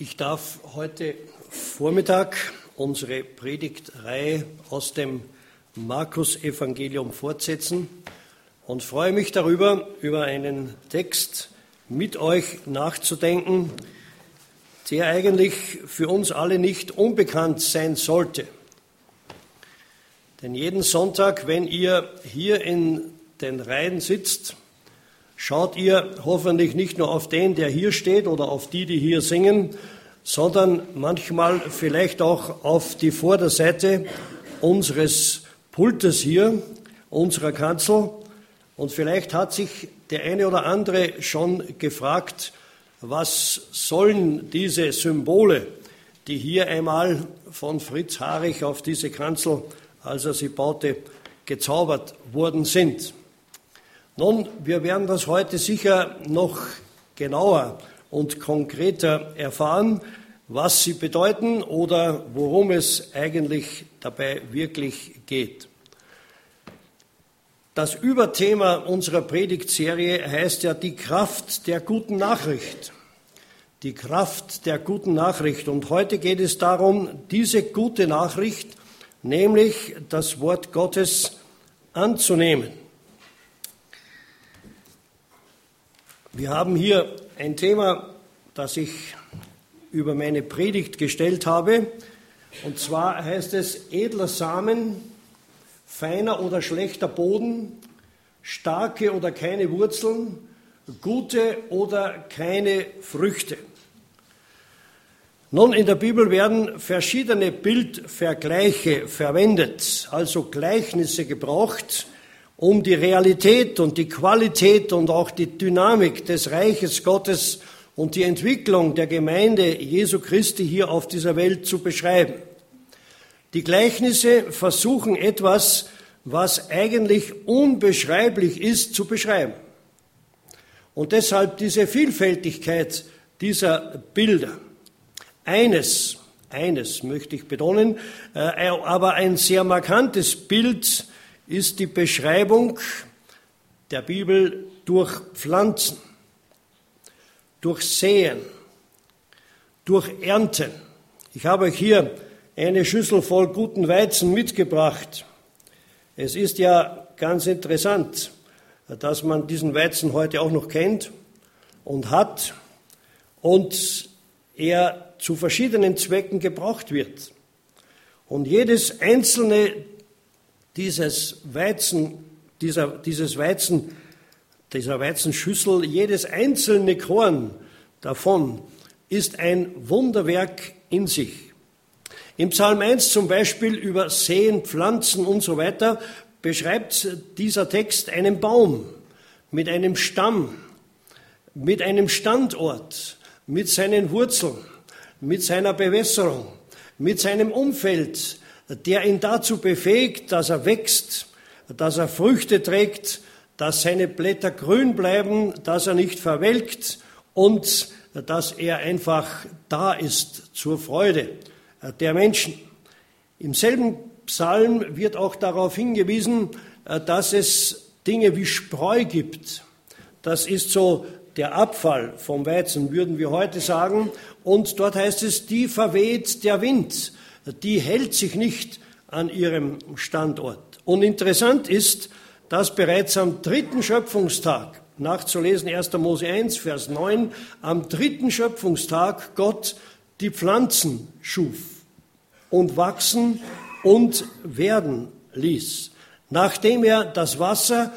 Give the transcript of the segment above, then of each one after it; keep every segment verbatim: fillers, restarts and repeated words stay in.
Ich darf heute Vormittag unsere Predigtreihe aus dem Markus-Evangelium fortsetzen und freue mich darüber, über einen Text mit euch nachzudenken, der eigentlich für uns alle nicht unbekannt sein sollte. Denn jeden Sonntag, wenn ihr hier in den Reihen sitzt, schaut ihr hoffentlich nicht nur auf den, der hier steht oder auf die, die hier singen, sondern manchmal vielleicht auch auf die Vorderseite unseres Pultes hier, unserer Kanzel. Und vielleicht hat sich der eine oder andere schon gefragt, was sollen diese Symbole, die hier einmal von Fritz Harich auf diese Kanzel, als er sie baute, gezaubert worden sind. Nun, wir werden das heute sicher noch genauer und konkreter erfahren, was sie bedeuten oder worum es eigentlich dabei wirklich geht. Das Überthema unserer Predigtserie heißt ja die Kraft der guten Nachricht. Die Kraft der guten Nachricht. Und heute geht es darum, diese gute Nachricht, nämlich das Wort Gottes, anzunehmen. Wir haben hier ein Thema, das ich über meine Predigt gestellt habe. Und zwar heißt es edler Samen, feiner oder schlechter Boden, starke oder keine Wurzeln, gute oder keine Früchte. Nun, in der Bibel werden verschiedene Bildvergleiche verwendet, also Gleichnisse gebraucht, um die Realität und die Qualität und auch die Dynamik des Reiches Gottes und die Entwicklung der Gemeinde Jesu Christi hier auf dieser Welt zu beschreiben. Die Gleichnisse versuchen etwas, was eigentlich unbeschreiblich ist, zu beschreiben. Und deshalb diese Vielfältigkeit dieser Bilder. Eines, eines möchte ich betonen, aber ein sehr markantes Bild ist die Beschreibung der Bibel durch Pflanzen, durch Säen, durch Ernten. Ich habe euch hier eine Schüssel voll guten Weizen mitgebracht. Es ist ja ganz interessant, dass man diesen Weizen heute auch noch kennt und hat und er zu verschiedenen Zwecken gebraucht wird. Und jedes einzelne dieses Weizen, dieser, dieses Weizen, dieser Weizenschüssel, jedes einzelne Korn davon ist ein Wunderwerk in sich. Im Psalm eins zum Beispiel über Säen, Pflanzen und so weiter beschreibt dieser Text einen Baum mit einem Stamm, mit einem Standort, mit seinen Wurzeln, mit seiner Bewässerung, mit seinem Umfeld, der ihn dazu befähigt, dass er wächst, dass er Früchte trägt, dass seine Blätter grün bleiben, dass er nicht verwelkt und dass er einfach da ist zur Freude der Menschen. Im selben Psalm wird auch darauf hingewiesen, dass es Dinge wie Spreu gibt. Das ist so der Abfall vom Weizen, würden wir heute sagen. Und dort heißt es, die verweht der Wind. Die hält sich nicht an ihrem Standort. Und interessant ist, dass bereits am dritten Schöpfungstag, nachzulesen erster Mose eins, Vers neun, am dritten Schöpfungstag Gott die Pflanzen schuf und wachsen und werden ließ, nachdem er das Wasser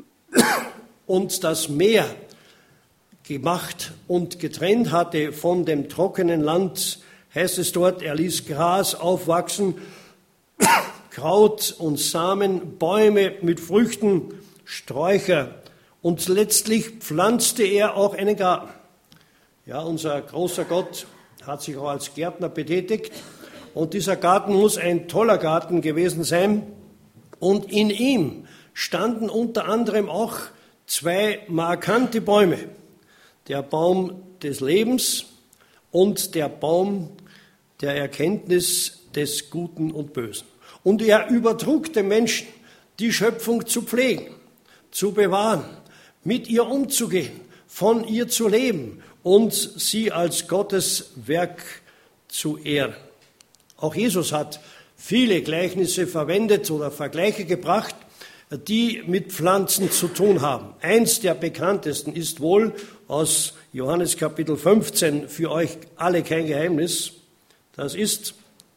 und das Meer gemacht und getrennt hatte von dem trockenen Land, heißt es dort, er ließ Gras aufwachsen, Kraut und Samen, Bäume mit Früchten, Sträucher und letztlich pflanzte er auch einen Garten. Ja, unser großer Gott hat sich auch als Gärtner betätigt und dieser Garten muss ein toller Garten gewesen sein und in ihm standen unter anderem auch zwei markante Bäume, der Baum des Lebens und der Baum der Erkenntnis des Guten und Bösen. Und er übertrug dem Menschen, die Schöpfung zu pflegen, zu bewahren, mit ihr umzugehen, von ihr zu leben und sie als Gottes Werk zu ehren. Auch Jesus hat viele Gleichnisse verwendet oder Vergleiche gebracht, die mit Pflanzen zu tun haben. Eins der bekanntesten ist wohl aus Johannes Kapitel fünfzehn, für euch alle kein Geheimnis. Das ist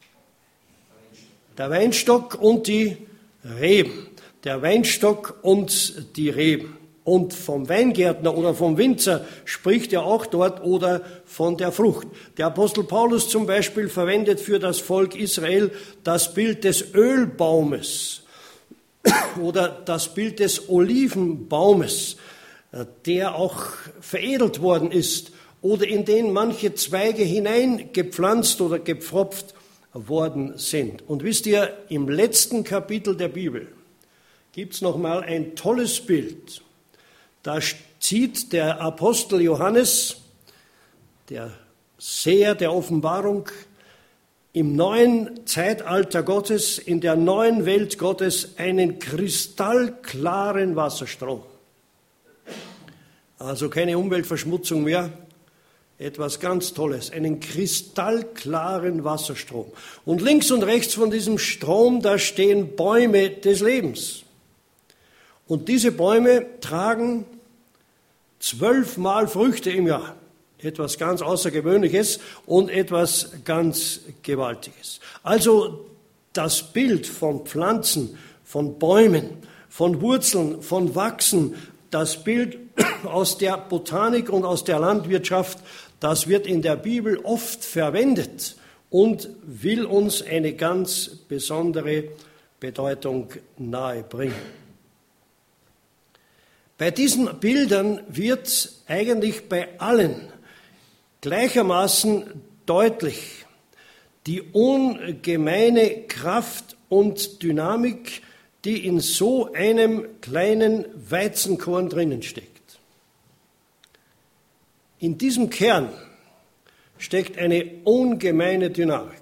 der Weinstock und die Reben. Der Weinstock und die Reben. Und vom Weingärtner oder vom Winzer spricht er auch dort oder von der Frucht. Der Apostel Paulus zum Beispiel verwendet für das Volk Israel das Bild des Ölbaumes oder das Bild des Olivenbaumes, der auch veredelt worden ist oder in den manche Zweige hineingepflanzt oder gepfropft worden sind. Und wisst ihr, im letzten Kapitel der Bibel gibt es nochmal ein tolles Bild. Da zieht der Apostel Johannes, der Seher der Offenbarung, im neuen Zeitalter Gottes, in der neuen Welt Gottes, einen kristallklaren Wasserstrom. Also keine Umweltverschmutzung mehr, etwas ganz Tolles, einen kristallklaren Wasserstrom. Und links und rechts von diesem Strom, da stehen Bäume des Lebens. Und diese Bäume tragen zwölfmal Früchte im Jahr. Etwas ganz Außergewöhnliches und etwas ganz Gewaltiges. Also das Bild von Pflanzen, von Bäumen, von Wurzeln, von Wachsen, das Bild aus der Botanik und aus der Landwirtschaft, das wird in der Bibel oft verwendet und will uns eine ganz besondere Bedeutung nahebringen. Bei diesen Bildern wird eigentlich bei allen gleichermaßen deutlich die ungemeine Kraft und Dynamik, die in so einem kleinen Weizenkorn drinnen steckt. In diesem Kern steckt eine ungemeine Dynamik.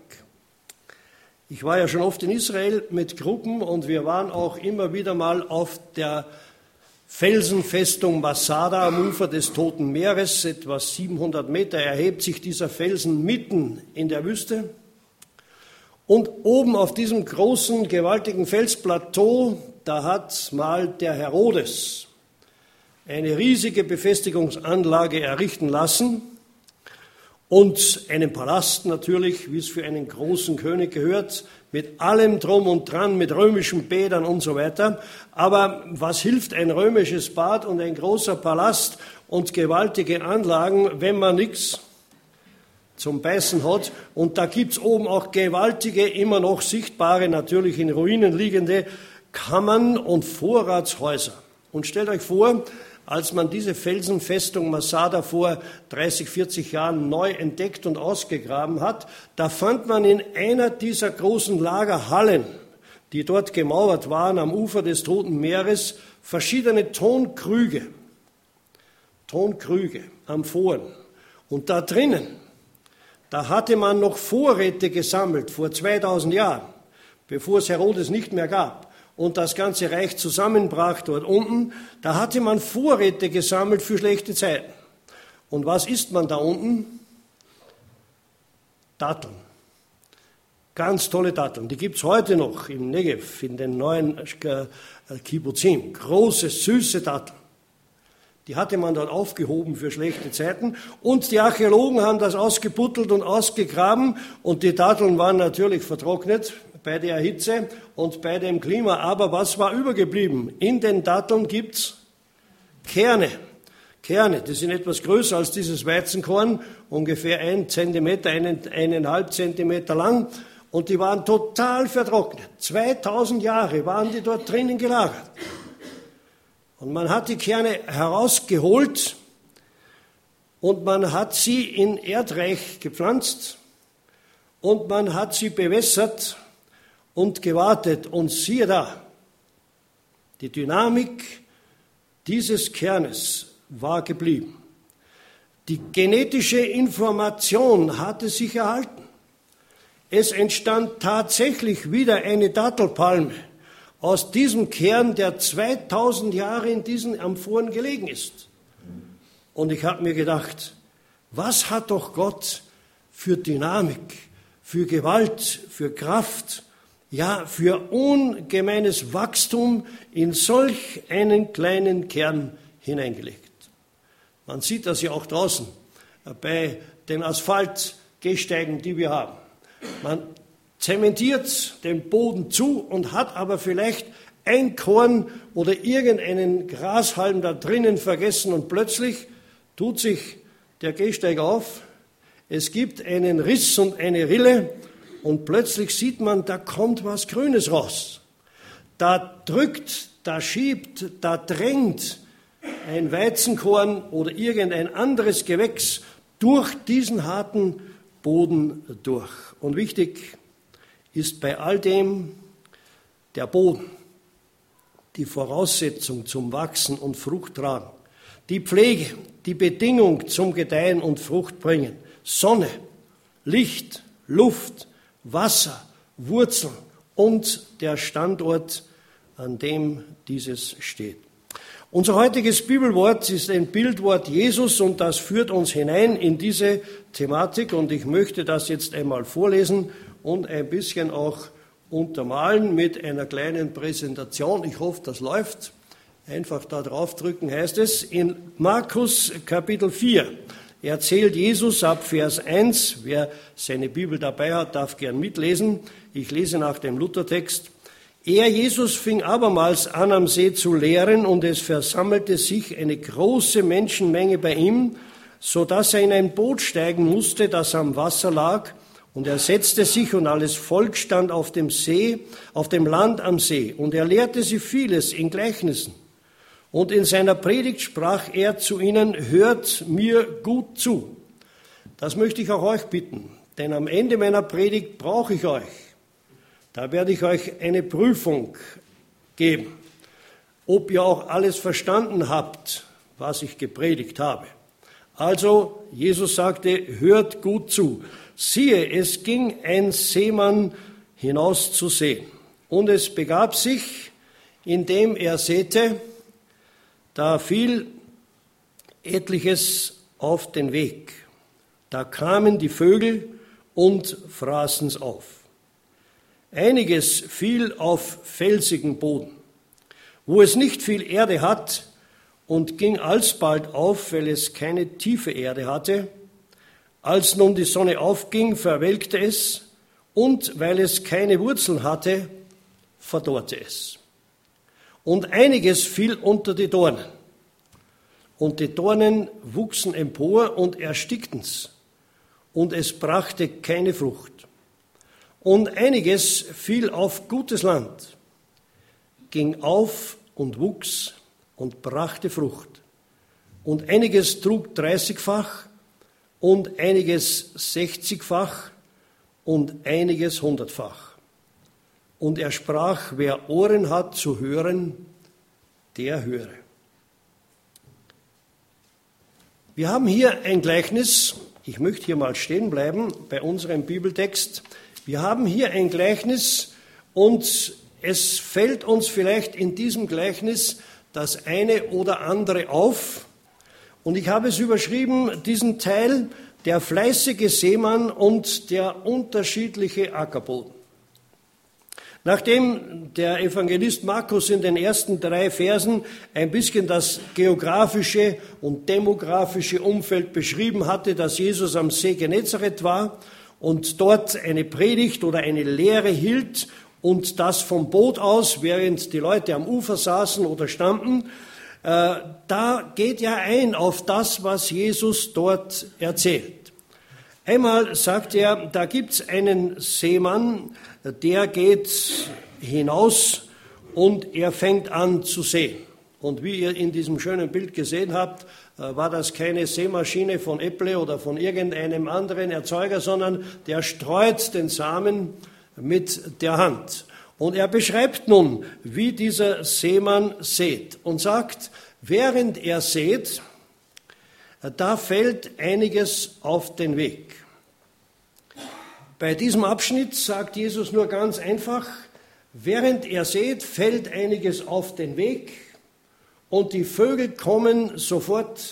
Ich war ja schon oft in Israel mit Gruppen und wir waren auch immer wieder mal auf der Felsenfestung Masada am Ufer des Toten Meeres. Etwa siebenhundert Meter erhebt sich dieser Felsen mitten in der Wüste. Und oben auf diesem großen, gewaltigen Felsplateau, da hat mal der Herodes eine riesige Befestigungsanlage errichten lassen und einen Palast natürlich, wie es für einen großen König gehört, mit allem Drum und Dran, mit römischen Bädern und so weiter. Aber was hilft ein römisches Bad und ein großer Palast und gewaltige Anlagen, wenn man nichts zum Beißen hat? Und da gibt's oben auch gewaltige, immer noch sichtbare, natürlich in Ruinen liegende Kammern und Vorratshäuser. Und stellt euch vor, als man diese Felsenfestung Masada vor dreißig, vierzig Jahren neu entdeckt und ausgegraben hat, da fand man in einer dieser großen Lagerhallen, die dort gemauert waren am Ufer des Toten Meeres, verschiedene Tonkrüge, Tonkrüge, Amphoren. Und da drinnen, da hatte man noch Vorräte gesammelt vor zweitausend Jahren, bevor es Herodes nicht mehr gab und das ganze Reich zusammenbrach dort unten, da hatte man Vorräte gesammelt für schlechte Zeiten. Und was isst man da unten? Datteln. Ganz tolle Datteln. Die gibt es heute noch im Negev, in den neuen Kibbuzim. Große, süße Datteln. Die hatte man dort aufgehoben für schlechte Zeiten. Und die Archäologen haben das ausgebuddelt und ausgegraben. Und die Datteln waren natürlich vertrocknet bei der Hitze und bei dem Klima. Aber was war übergeblieben? In den Datteln gibt's Kerne. Kerne, die sind etwas größer als dieses Weizenkorn, ungefähr ein Zentimeter, einen, eineinhalb Zentimeter lang. Und die waren total vertrocknet. zweitausend Jahre waren die dort drinnen gelagert. Und man hat die Kerne herausgeholt und man hat sie in Erdreich gepflanzt und man hat sie bewässert und gewartet. Und siehe da, die Dynamik dieses Kernes war geblieben. Die genetische Information hatte sich erhalten. Es entstand tatsächlich wieder eine Dattelpalme aus diesem Kern, der zweitausend Jahre in diesen Amphoren gelegen ist. Und ich habe mir gedacht, was hat doch Gott für Dynamik, für Gewalt, für Kraft, ja, für ungemeines Wachstum in solch einen kleinen Kern hineingelegt. Man sieht das ja auch draußen bei den Asphaltgehsteigen, die wir haben. Man zementiert den Boden zu und hat aber vielleicht ein Korn oder irgendeinen Grashalm da drinnen vergessen und plötzlich tut sich der Gehsteig auf, es gibt einen Riss und eine Rille und plötzlich sieht man, da kommt was Grünes raus. Da drückt, da schiebt, da drängt ein Weizenkorn oder irgendein anderes Gewächs durch diesen harten Boden durch. Und wichtig ist bei all dem der Boden, die Voraussetzung zum Wachsen und Fruchttragen, die Pflege, die Bedingung zum Gedeihen und Fruchtbringen, Sonne, Licht, Luft, Wasser, Wurzeln und der Standort, an dem dieses steht. Unser heutiges Bibelwort ist ein Bildwort Jesus und das führt uns hinein in diese Thematik und ich möchte das jetzt einmal vorlesen und ein bisschen auch untermalen mit einer kleinen Präsentation. Ich hoffe, das läuft. Einfach da draufdrücken heißt es. In Markus Kapitel vier erzählt Jesus ab Vers eins, wer seine Bibel dabei hat, darf gern mitlesen. Ich lese nach dem Luthertext. Er, Jesus, fing abermals an, am See zu lehren, und es versammelte sich eine große Menschenmenge bei ihm, so dass er in ein Boot steigen musste, das am Wasser lag, und er setzte sich, und alles Volk stand auf dem See, auf dem Land am See, und er lehrte sie vieles in Gleichnissen. Und in seiner Predigt sprach er zu ihnen, hört mir gut zu. Das möchte ich auch euch bitten, denn am Ende meiner Predigt brauche ich euch. Da werde ich euch eine Prüfung geben, ob ihr auch alles verstanden habt, was ich gepredigt habe. Also, Jesus sagte, hört gut zu. Siehe, es ging ein Seemann hinaus zu sehen. Und es begab sich, indem er säte, da fiel etliches auf den Weg. Da kamen die Vögel und fraßen's auf. Einiges fiel auf felsigen Boden, wo es nicht viel Erde hat, und ging alsbald auf, weil es keine tiefe Erde hatte. Als nun die Sonne aufging, verwelkte es, und weil es keine Wurzeln hatte, verdorrte es. Und einiges fiel unter die Dornen, und die Dornen wuchsen empor und erstickten's, und es brachte keine Frucht. Und einiges fiel auf gutes Land, ging auf und wuchs und brachte Frucht. Und einiges trug dreißigfach, und einiges sechzigfach, und einiges hundertfach. Und er sprach, wer Ohren hat zu hören, der höre. Wir haben hier ein Gleichnis, ich möchte hier mal stehen bleiben bei unserem Bibeltext. Wir haben hier ein Gleichnis und es fällt uns vielleicht in diesem Gleichnis das eine oder andere auf. Und ich habe es überschrieben, diesen Teil, der fleißige Seemann und der unterschiedliche Ackerboden. Nachdem der Evangelist Markus in den ersten drei Versen ein bisschen das geografische und demografische Umfeld beschrieben hatte, dass Jesus am See Genezareth war und dort eine Predigt oder eine Lehre hielt und das vom Boot aus, während die Leute am Ufer saßen oder standen, äh, da geht ja ein auf das, was Jesus dort erzählt. Einmal sagt er, da gibt's einen Seemann, der geht hinaus und er fängt an zu säen. Und wie ihr in diesem schönen Bild gesehen habt, war das keine Sämaschine von Apple oder von irgendeinem anderen Erzeuger, sondern der streut den Samen mit der Hand. Und er beschreibt nun, wie dieser Seemann sät und sagt, während er sät, da fällt einiges auf den Weg. Bei diesem Abschnitt sagt Jesus nur ganz einfach, während er sät, fällt einiges auf den Weg und die Vögel kommen sofort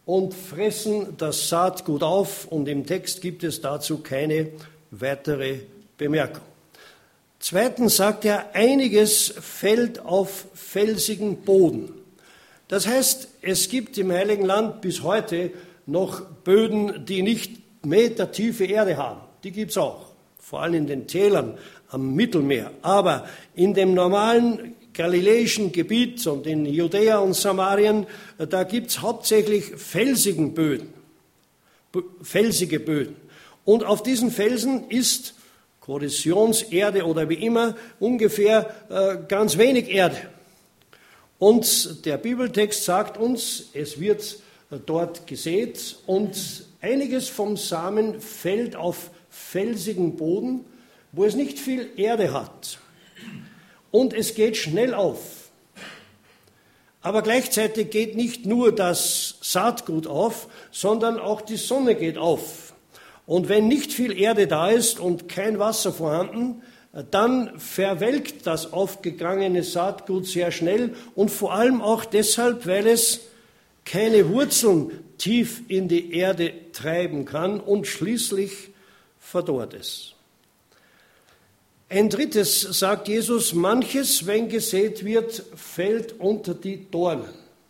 und fressen das Saatgut auf, und im Text gibt es dazu keine weitere Bemerkung. Zweitens sagt er, einiges fällt auf felsigen Boden. Das heißt, es gibt im Heiligen Land bis heute noch Böden, die nicht metertiefe Erde haben. Die gibt es auch, vor allem in den Tälern am Mittelmeer. Aber in dem normalen galiläischen Gebiet und in Judäa und Samarien, da gibt es hauptsächlich felsigen Böden, felsige Böden. Und auf diesen Felsen ist Korrosionserde oder wie immer ungefähr äh, ganz wenig Erde. Und der Bibeltext sagt uns, es wird dort gesät und einiges vom Samen fällt auf felsigen Boden, wo es nicht viel Erde hat. Und es geht schnell auf. Aber gleichzeitig geht nicht nur das Saatgut auf, sondern auch die Sonne geht auf. Und wenn nicht viel Erde da ist und kein Wasser vorhanden, dann verwelkt das aufgegangene Saatgut sehr schnell und vor allem auch deshalb, weil es keine Wurzeln tief in die Erde treiben kann und schließlich verdorrt es. Ein drittes sagt Jesus, manches, wenn gesät wird, fällt unter die Dornen.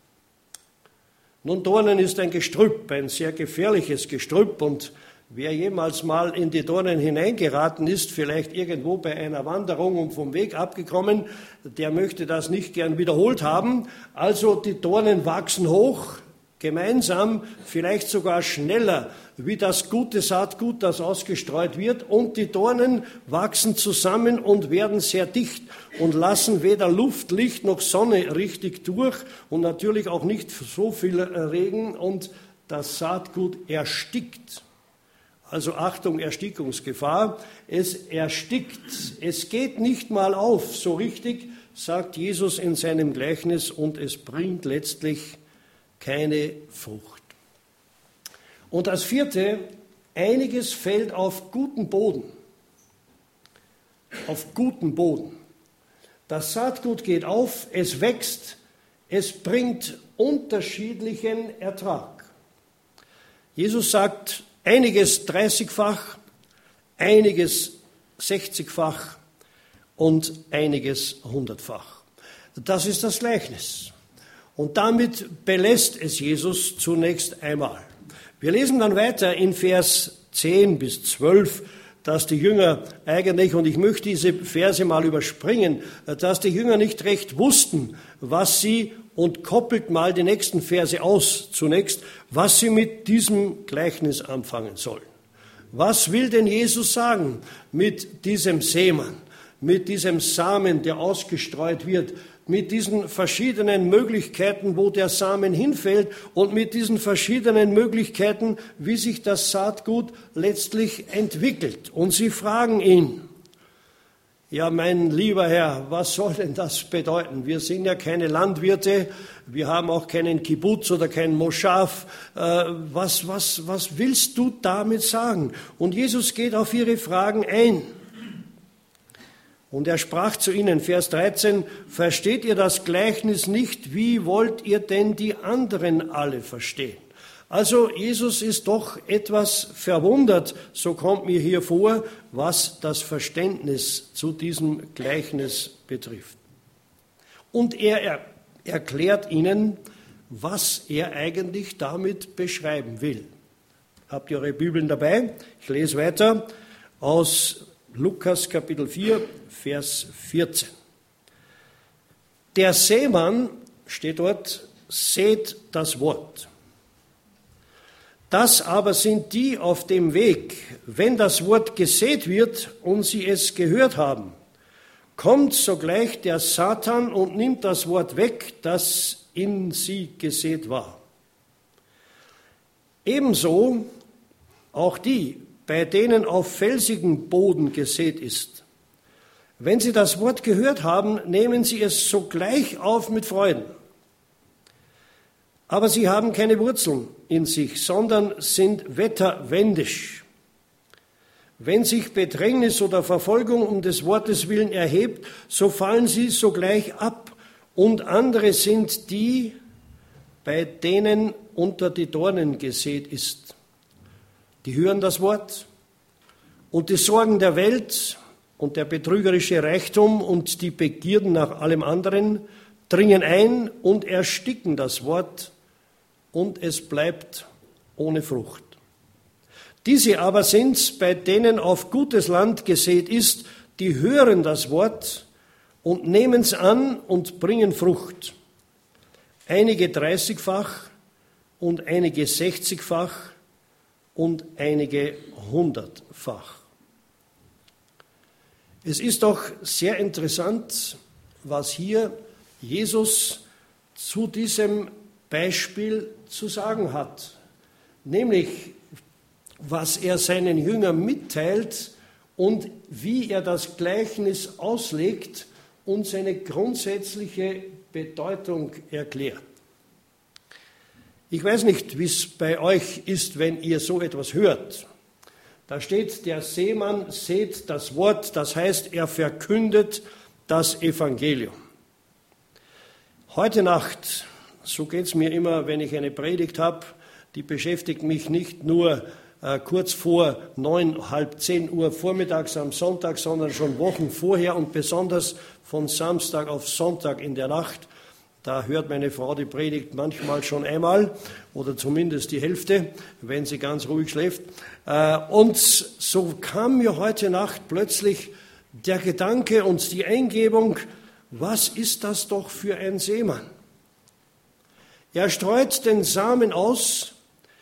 Nun, Dornen ist ein Gestrüpp, ein sehr gefährliches Gestrüpp, und wer jemals mal in die Dornen hineingeraten ist, vielleicht irgendwo bei einer Wanderung und vom Weg abgekommen, der möchte das nicht gern wiederholt haben. Also die Dornen wachsen hoch, gemeinsam, vielleicht sogar schneller wie das gute Saatgut, das ausgestreut wird. Und die Dornen wachsen zusammen und werden sehr dicht und lassen weder Luft, Licht noch Sonne richtig durch und natürlich auch nicht so viel Regen, und das Saatgut erstickt. Also Achtung, Erstickungsgefahr. Es erstickt. Es geht nicht mal auf, so richtig, sagt Jesus in seinem Gleichnis, und es bringt letztlich keine Frucht. Und das vierte, einiges fällt auf guten Boden. Auf guten Boden. Das Saatgut geht auf, es wächst, es bringt unterschiedlichen Ertrag. Jesus sagt, einiges dreißigfach, einiges sechzigfach und einiges hundertfach. Das ist das Gleichnis. Und damit belässt es Jesus zunächst einmal. Wir lesen dann weiter in Vers zehn bis zwölf, dass die Jünger eigentlich, und ich möchte diese Verse mal überspringen, dass die Jünger nicht recht wussten, was sie, und koppelt mal die nächsten Verse aus zunächst, was sie mit diesem Gleichnis anfangen sollen. Was will denn Jesus sagen mit diesem Seemann, mit diesem Samen, der ausgestreut wird, mit diesen verschiedenen Möglichkeiten, wo der Samen hinfällt, und mit diesen verschiedenen Möglichkeiten, wie sich das Saatgut letztlich entwickelt? Und sie fragen ihn, ja, mein lieber Herr, was soll denn das bedeuten? Wir sind ja keine Landwirte, wir haben auch keinen Kibbutz oder keinen Moschav. Was, was, was willst du damit sagen? Und Jesus geht auf ihre Fragen ein. Und er sprach zu ihnen, Vers dreizehn, versteht ihr das Gleichnis nicht? Wie wollt ihr denn die anderen alle verstehen? Also Jesus ist doch etwas verwundert, so kommt mir hier vor, was das Verständnis zu diesem Gleichnis betrifft. Und er er erklärt ihnen, was er eigentlich damit beschreiben will. Habt ihr eure Bibeln dabei? Ich lese weiter aus Lukas Kapitel vier, Vers vierzehn. Der Seemann, steht dort, sät das Wort. Das aber sind die auf dem Weg, wenn das Wort gesät wird und sie es gehört haben, kommt sogleich der Satan und nimmt das Wort weg, das in sie gesät war. Ebenso auch die, bei denen auf felsigen Boden gesät ist. Wenn sie das Wort gehört haben, nehmen sie es sogleich auf mit Freuden. Aber sie haben keine Wurzeln in sich, sondern sind wetterwendisch. Wenn sich Bedrängnis oder Verfolgung um des Wortes willen erhebt, so fallen sie sogleich ab. Und andere sind die, bei denen unter die Dornen gesät ist. Die hören das Wort und die Sorgen der Welt und der betrügerische Reichtum und die Begierden nach allem anderen dringen ein und ersticken das Wort und es bleibt ohne Frucht. Diese aber sind's, bei denen auf gutes Land gesät ist, die hören das Wort und nehmen's an und bringen Frucht. Einige dreißigfach und einige sechzigfach und einige hundertfach. Es ist doch sehr interessant, was hier Jesus zu diesem Beispiel zu sagen hat, nämlich was er seinen Jüngern mitteilt und wie er das Gleichnis auslegt und seine grundsätzliche Bedeutung erklärt. Ich weiß nicht, wie es bei euch ist, wenn ihr so etwas hört. Da steht, der Seemann sät das Wort, das heißt, er verkündet das Evangelium. Heute Nacht, so geht es mir immer, wenn ich eine Predigt habe, die beschäftigt mich nicht nur äh, kurz vor neun, halb zehn Uhr vormittags am Sonntag, sondern schon Wochen vorher und besonders von Samstag auf Sonntag in der Nacht. Da hört meine Frau die Predigt manchmal schon einmal oder zumindest die Hälfte, wenn sie ganz ruhig schläft. Und so kam mir heute Nacht plötzlich der Gedanke und die Eingebung, was ist das doch für ein Seemann? Er streut den Samen aus,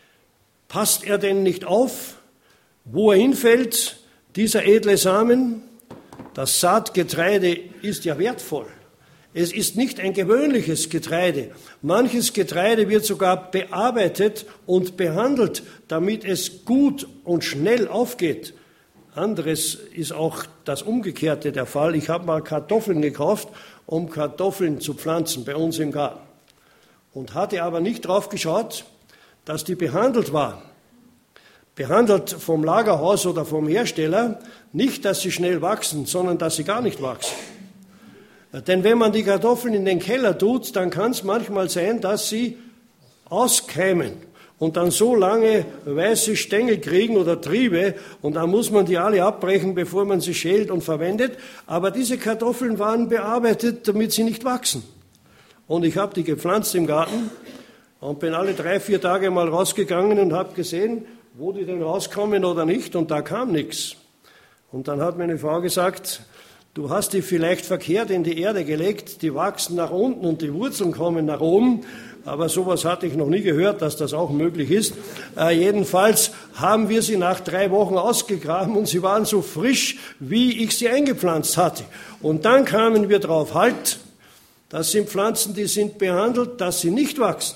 passt er denn nicht auf, wo er hinfällt, dieser edle Samen? Das Saatgetreide ist ja wertvoll. Es ist nicht ein gewöhnliches Getreide. Manches Getreide wird sogar bearbeitet und behandelt, damit es gut und schnell aufgeht. Anderes ist auch das Umgekehrte der Fall. Ich habe mal Kartoffeln gekauft, um Kartoffeln zu pflanzen bei uns im Garten. Und hatte aber nicht drauf geschaut, dass die behandelt waren. Behandelt vom Lagerhaus oder vom Hersteller, nicht, dass sie schnell wachsen, sondern dass sie gar nicht wachsen. Denn wenn man die Kartoffeln in den Keller tut, dann kann es manchmal sein, dass sie auskeimen und dann so lange weiße Stängel kriegen oder Triebe und dann muss man die alle abbrechen, bevor man sie schält und verwendet. Aber diese Kartoffeln waren bearbeitet, damit sie nicht wachsen. Und ich habe die gepflanzt im Garten und bin alle drei, vier Tage mal rausgegangen und habe gesehen, wo die denn rauskommen oder nicht, und da kam nichts. Und dann hat meine Frau gesagt, du hast die vielleicht verkehrt in die Erde gelegt, die wachsen nach unten und die Wurzeln kommen nach oben, aber sowas hatte ich noch nie gehört, dass das auch möglich ist. Äh, jedenfalls haben wir sie nach drei Wochen ausgegraben und sie waren so frisch, wie ich sie eingepflanzt hatte. Und dann kamen wir drauf, halt, das sind Pflanzen, die sind behandelt, dass sie nicht wachsen.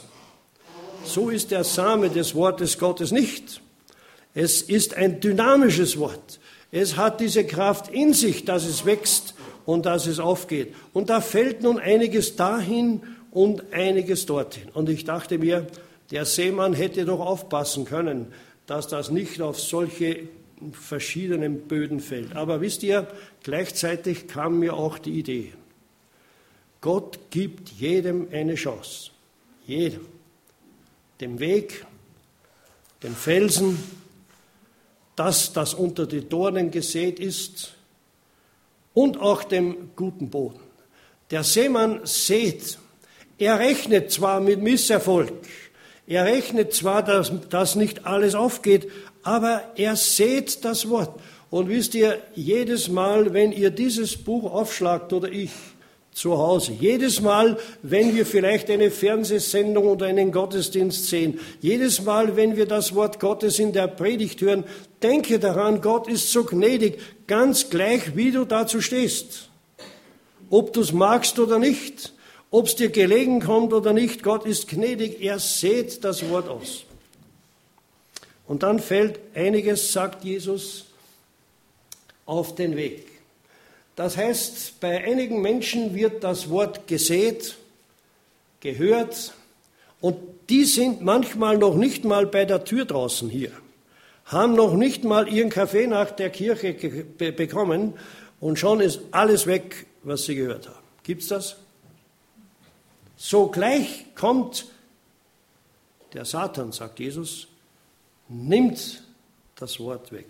So ist der Same des Wortes Gottes nicht. Es ist ein dynamisches Wort. Es hat diese Kraft in sich, dass es wächst und dass es aufgeht. Und da fällt nun einiges dahin und einiges dorthin. Und ich dachte mir, der Seemann hätte doch aufpassen können, dass das nicht auf solche verschiedenen Böden fällt. Aber wisst ihr, gleichzeitig kam mir auch die Idee. Gott gibt jedem eine Chance. Jedem. Dem Weg, dem Felsen, das, das unter die Dornen gesät ist, und auch dem guten Boden. Der Seemann sät. Er rechnet zwar mit Misserfolg, er rechnet zwar, dass, dass nicht alles aufgeht, aber er sät das Wort. Und wisst ihr, jedes Mal, wenn ihr dieses Buch aufschlagt oder ich, zu Hause. Jedes Mal, wenn wir vielleicht eine Fernsehsendung oder einen Gottesdienst sehen, jedes Mal, wenn wir das Wort Gottes in der Predigt hören, denke daran, Gott ist so gnädig, ganz gleich, wie du dazu stehst. Ob du es magst oder nicht, ob es dir gelegen kommt oder nicht, Gott ist gnädig, er sät das Wort aus. Und dann fällt einiges, sagt Jesus, auf den Weg. Das heißt, bei einigen Menschen wird das Wort gesät, gehört, und die sind manchmal noch nicht mal bei der Tür draußen hier, haben noch nicht mal ihren Kaffee nach der Kirche bekommen und schon ist alles weg, was sie gehört haben. Gibt's das? Sogleich kommt Der Satan, sagt Jesus, nimmt das Wort weg.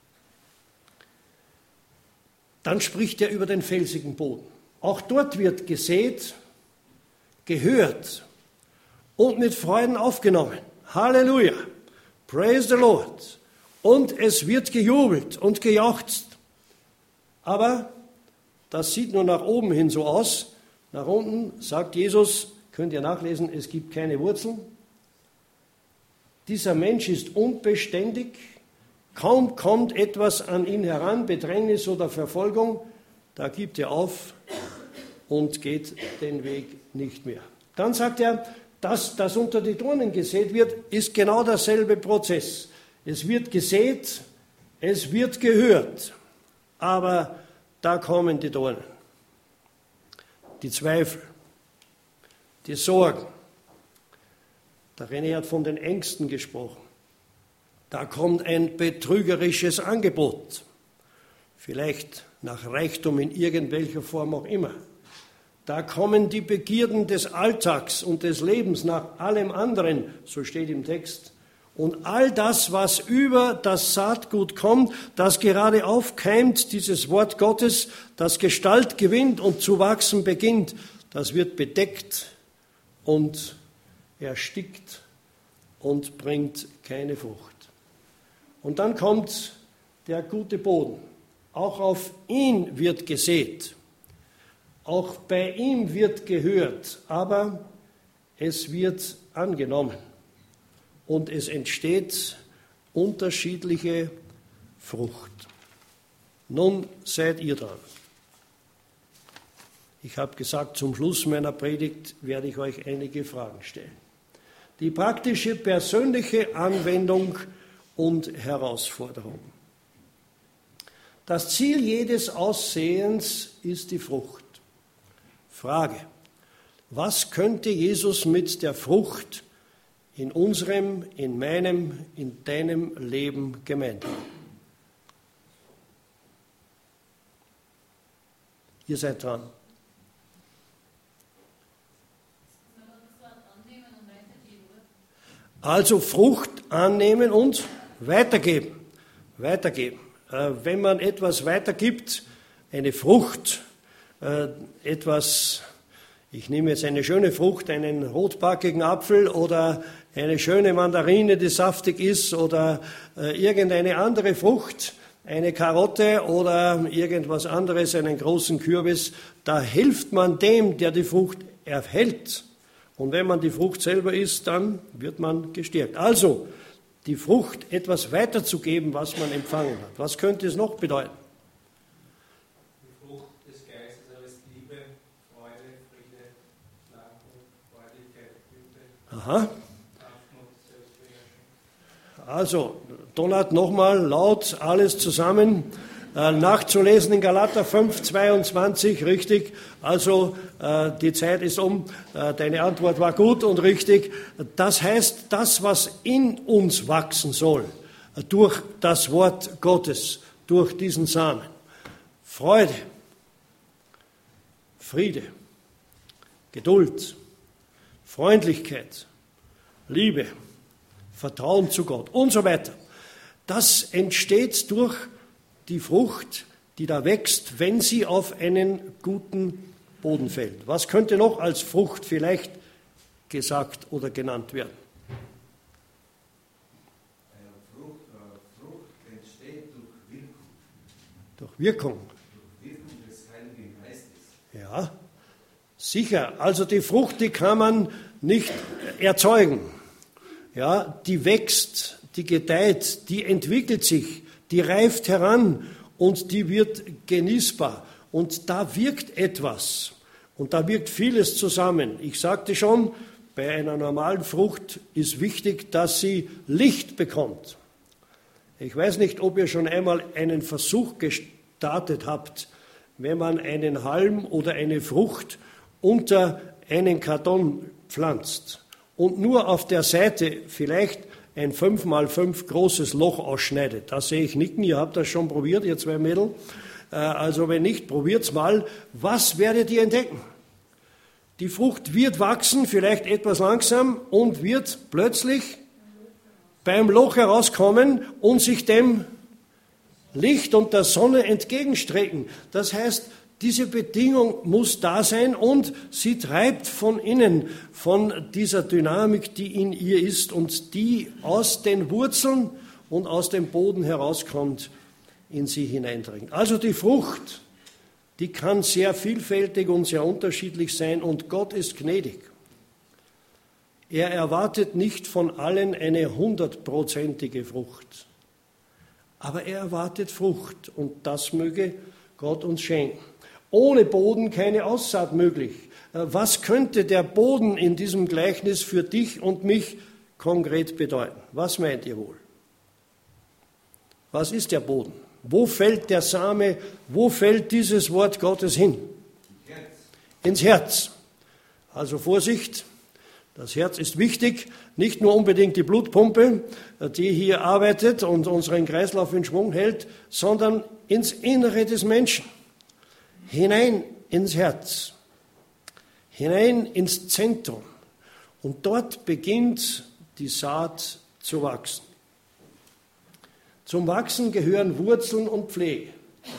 Dann spricht er über den felsigen Boden. Auch dort wird gesät, gehört und mit Freuden aufgenommen. Halleluja! Praise the Lord! Und es wird gejubelt und gejauchzt. Aber das sieht nur nach oben hin so aus. Nach unten sagt Jesus, könnt ihr nachlesen, es gibt keine Wurzeln. Dieser Mensch ist unbeständig. Kaum kommt etwas an ihn heran, Bedrängnis oder Verfolgung, da gibt er auf und geht den Weg nicht mehr. Dann sagt er, dass das unter die Dornen gesät wird, ist genau derselbe Prozess. Es wird gesät, es wird gehört, aber da kommen die Dornen, die Zweifel, die Sorgen. Der René hat von den Ängsten gesprochen. Da kommt ein betrügerisches Angebot, vielleicht nach Reichtum in irgendwelcher Form auch immer. Da kommen die Begierden des Alltags und des Lebens nach allem anderen, so steht im Text. Und all das, was über das Saatgut kommt, das gerade aufkeimt, dieses Wort Gottes, das Gestalt gewinnt und zu wachsen beginnt, das wird bedeckt und erstickt und bringt keine Frucht. Und dann kommt der gute Boden. Auch auf ihn wird gesät. Auch bei ihm wird gehört. Aber es wird angenommen. Und es entsteht unterschiedliche Frucht. Nun seid ihr dran. Ich habe gesagt, zum Schluss meiner Predigt werde ich euch einige Fragen stellen. Die praktische, persönliche Anwendung und Herausforderung. Das Ziel jedes Aussehens ist die Frucht. Frage: Was könnte Jesus mit der Frucht in unserem, in meinem, in deinem Leben gemeint haben? Ihr seid dran. Also Frucht annehmen und weitergeben. Weitergeben. Äh, wenn man etwas weitergibt, eine Frucht, äh, etwas, ich nehme jetzt eine schöne Frucht, einen rotbackigen Apfel oder eine schöne Mandarine, die saftig ist, oder äh, irgendeine andere Frucht, eine Karotte oder irgendwas anderes, einen großen Kürbis, da hilft man dem, der die Frucht erhält. Und wenn man die Frucht selber isst, dann wird man gestärkt. Also, die Frucht etwas weiterzugeben, was man empfangen hat. Was könnte es noch bedeuten? Die Frucht des Geistes, aber ist Liebe, Freude, Friede, Langmut, Freudigkeit, Güte, Aha. Sanftmut, Selbstbeherrschung. Also, Donat nochmal laut, alles zusammen. Äh, nachzulesen in Galater fünf, zweiundzwanzig, richtig. Also äh, die Zeit ist um, äh, deine Antwort war gut und richtig. Das heißt, das, was in uns wachsen soll, äh, durch das Wort Gottes, durch diesen Samen. Freude, Friede, Geduld, Freundlichkeit, Liebe, Vertrauen zu Gott und so weiter. Das entsteht durch die Frucht, die da wächst, wenn sie auf einen guten Boden fällt. Was könnte noch als Frucht vielleicht gesagt oder genannt werden? Frucht, Frucht entsteht durch Wirkung. Durch Wirkung. Durch Wirkung des Heiligen Geistes. Ja, sicher. Also die Frucht, die kann man nicht erzeugen. Ja, die wächst, die gedeiht, die entwickelt sich, die reift heran und die wird genießbar. Und da wirkt etwas. Und da wirkt vieles zusammen. Ich sagte schon, bei einer normalen Frucht ist wichtig, dass sie Licht bekommt. Ich weiß nicht, ob ihr schon einmal einen Versuch gestartet habt, wenn man einen Halm oder eine Frucht unter einen Karton pflanzt und nur auf der Seite vielleicht ein fünf mal fünf großes Loch ausschneidet. Da sehe ich nicken, ihr habt das schon probiert, ihr zwei Mädel. Also wenn nicht, probiert's mal. Was werdet ihr entdecken? Die Frucht wird wachsen, vielleicht etwas langsam, und wird plötzlich beim Loch herauskommen und sich dem Licht und der Sonne entgegenstrecken. Das heißt, diese Bedingung muss da sein und sie treibt von innen, von dieser Dynamik, die in ihr ist und die aus den Wurzeln und aus dem Boden herauskommt, in sie hineindringt. Also die Frucht, die kann sehr vielfältig und sehr unterschiedlich sein und Gott ist gnädig. Er erwartet nicht von allen eine hundertprozentige Frucht, aber er erwartet Frucht und das möge Gott uns schenken. Ohne Boden keine Aussaat möglich. Was könnte der Boden in diesem Gleichnis für dich und mich konkret bedeuten? Was meint ihr wohl? Was ist der Boden? Wo fällt der Same? Wo fällt dieses Wort Gottes hin? Herz. Ins Herz. Also Vorsicht, das Herz ist wichtig, nicht nur unbedingt die Blutpumpe, die hier arbeitet und unseren Kreislauf in Schwung hält, sondern ins Innere des Menschen. Hinein ins Herz, hinein ins Zentrum. Und dort beginnt die Saat zu wachsen. Zum Wachsen gehören Wurzeln und Pflege.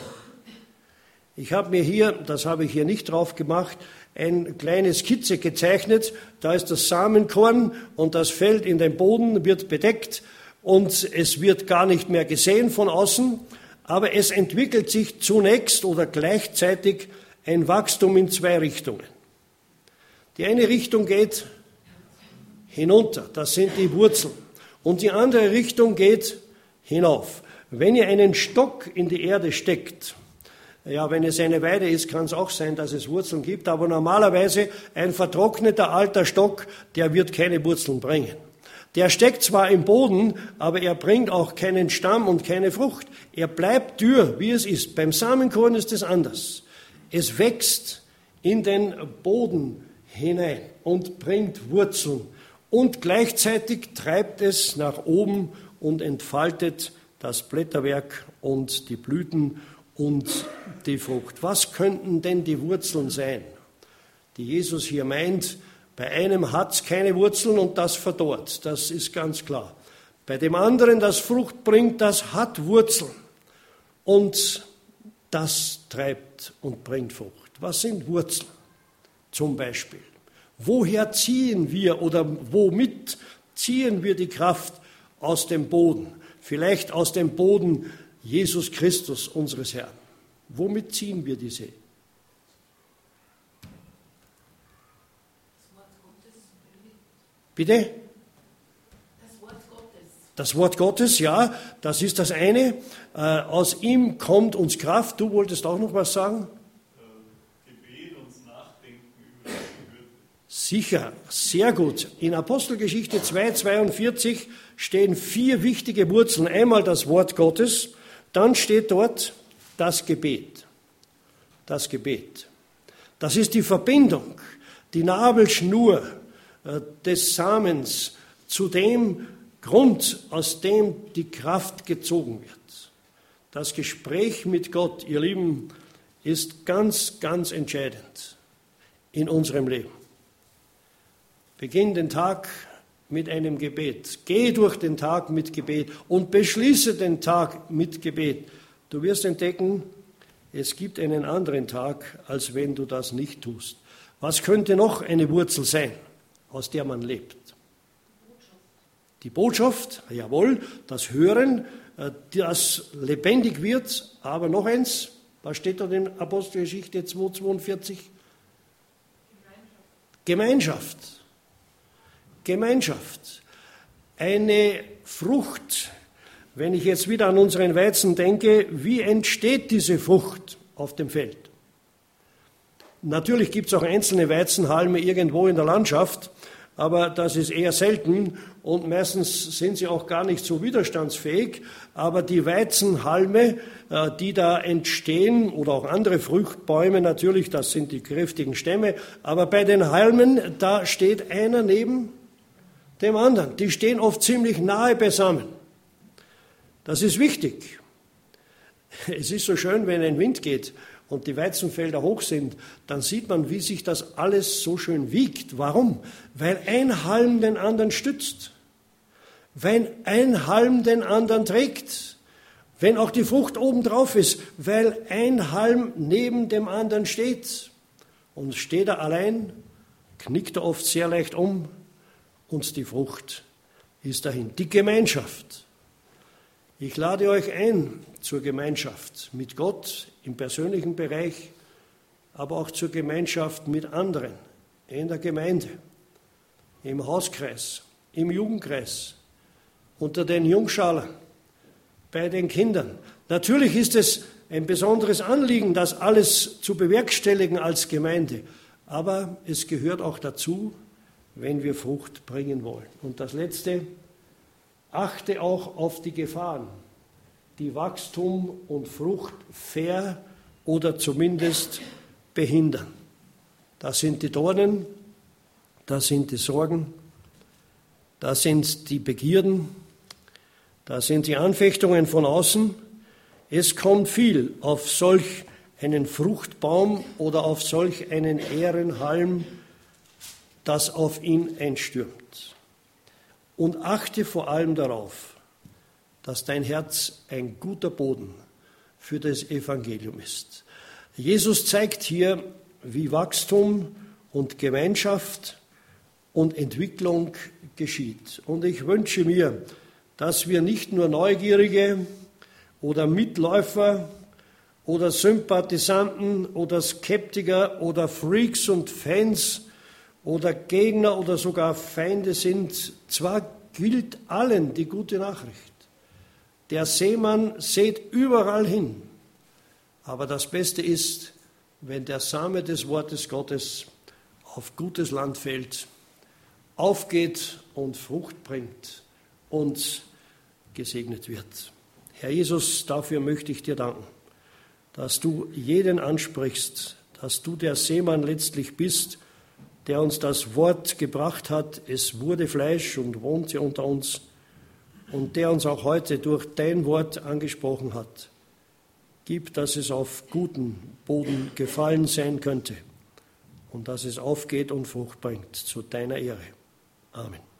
Ich habe mir hier, das habe ich hier nicht drauf gemacht, eine kleine Skizze gezeichnet. Da ist das Samenkorn und das fällt in den Boden, wird bedeckt und es wird gar nicht mehr gesehen von außen. Aber es entwickelt sich zunächst oder gleichzeitig ein Wachstum in zwei Richtungen. Die eine Richtung geht hinunter, das sind die Wurzeln. Und die andere Richtung geht hinauf. Wenn ihr einen Stock in die Erde steckt, ja, wenn es eine Weide ist, kann es auch sein, dass es Wurzeln gibt, aber normalerweise ein vertrockneter alter Stock, der wird keine Wurzeln bringen. Der steckt zwar im Boden, aber er bringt auch keinen Stamm und keine Frucht. Er bleibt dürr, wie es ist. Beim Samenkorn ist es anders. Es wächst in den Boden hinein und bringt Wurzeln. Und gleichzeitig treibt es nach oben und entfaltet das Blätterwerk und die Blüten und die Frucht. Was könnten denn die Wurzeln sein, die Jesus hier meint? Bei einem hat es keine Wurzeln und das verdorrt, das ist ganz klar. Bei dem anderen, das Frucht bringt, das hat Wurzeln und das treibt und bringt Frucht. Was sind Wurzeln zum Beispiel? Woher ziehen wir oder womit ziehen wir die Kraft aus dem Boden? Vielleicht aus dem Boden Jesus Christus, unseres Herrn. Womit ziehen wir diese? Bitte? Das Wort Gottes. Das Wort Gottes, ja, das ist das eine. Äh, aus ihm kommt uns Kraft. Du wolltest auch noch was sagen? Äh, Gebet und Nachdenken über das Gehörte. Sicher, sehr gut. In Apostelgeschichte zwei zweiundvierzig stehen vier wichtige Wurzeln. Einmal das Wort Gottes, dann steht dort das Gebet. Das Gebet. Das ist die Verbindung, die Nabelschnur des Samens zu dem Grund, aus dem die Kraft gezogen wird. Das Gespräch mit Gott, ihr Lieben, ist ganz, ganz entscheidend in unserem Leben. Beginn den Tag mit einem Gebet. Geh durch den Tag mit Gebet und beschließe den Tag mit Gebet. Du wirst entdecken, es gibt einen anderen Tag, als wenn du das nicht tust. Was könnte noch eine Wurzel sein, aus der man lebt? Die Botschaft, jawohl, das Hören, das lebendig wird, aber noch eins, was steht da in Apostelgeschichte zwei zweiundvierzig? Gemeinschaft. Gemeinschaft. Eine Frucht. Wenn ich jetzt wieder an unseren Weizen denke, wie entsteht diese Frucht auf dem Feld? Natürlich gibt es auch einzelne Weizenhalme irgendwo in der Landschaft, aber das ist eher selten und meistens sind sie auch gar nicht so widerstandsfähig. Aber die Weizenhalme, die da entstehen, oder auch andere Fruchtbäume natürlich, das sind die kräftigen Stämme, aber bei den Halmen, da steht einer neben dem anderen. Die stehen oft ziemlich nahe beisammen. Das ist wichtig. Es ist so schön, wenn ein Wind geht und die Weizenfelder hoch sind, dann sieht man, wie sich das alles so schön wiegt. Warum? Weil ein Halm den anderen stützt. Wenn ein Halm den anderen trägt. Wenn auch die Frucht oben drauf ist, weil ein Halm neben dem anderen steht. Und steht er allein, knickt er oft sehr leicht um und die Frucht ist dahin. Die Gemeinschaft. Ich lade euch ein zur Gemeinschaft mit Gott im persönlichen Bereich, aber auch zur Gemeinschaft mit anderen in der Gemeinde, im Hauskreis, im Jugendkreis, unter den Jungschalern, bei den Kindern. Natürlich ist es ein besonderes Anliegen, das alles zu bewerkstelligen als Gemeinde, aber es gehört auch dazu, wenn wir Frucht bringen wollen. Und das Letzte, achte auch auf die Gefahren, die Wachstum und Frucht ver- oder zumindest behindern. Das sind die Dornen, das sind die Sorgen, das sind die Begierden, das sind die Anfechtungen von außen. Es kommt viel auf solch einen Fruchtbaum oder auf solch einen Ährenhalm, das auf ihn einstürmt. Und achte vor allem darauf, dass dein Herz ein guter Boden für das Evangelium ist. Jesus zeigt hier, wie Wachstum und Gemeinschaft und Entwicklung geschieht. Und ich wünsche mir, dass wir nicht nur Neugierige oder Mitläufer oder Sympathisanten oder Skeptiker oder Freaks und Fans oder Gegner oder sogar Feinde sind. Zwar gilt allen die gute Nachricht. Der Seemann sät überall hin. Aber das Beste ist, wenn der Same des Wortes Gottes auf gutes Land fällt, aufgeht und Frucht bringt und gesegnet wird. Herr Jesus, dafür möchte ich dir danken, dass du jeden ansprichst, dass du der Seemann letztlich bist, der uns das Wort gebracht hat. Es wurde Fleisch und wohnte unter uns und der uns auch heute durch dein Wort angesprochen hat. Gib, dass es auf guten Boden gefallen sein könnte und dass es aufgeht und Frucht bringt zu deiner Ehre. Amen.